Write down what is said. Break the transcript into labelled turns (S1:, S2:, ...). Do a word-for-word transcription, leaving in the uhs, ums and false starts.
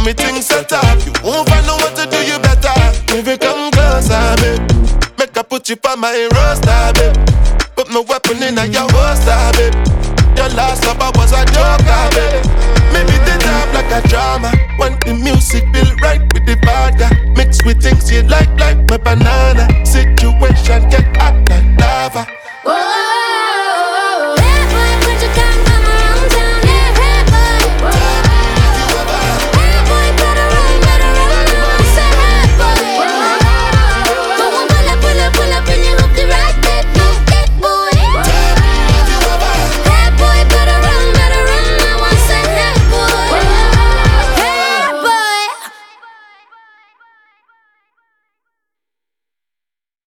S1: me things set up. You won't find no one to do you better. If you come closer, babe, make I put you on my roster, babe. Put my weapon in your holster, babe. Your last lover was a joker, babe. Maybe they top like a drama. When the music feel right with the vodka, mixed with things you like, like my banana. Situation get hot like lava.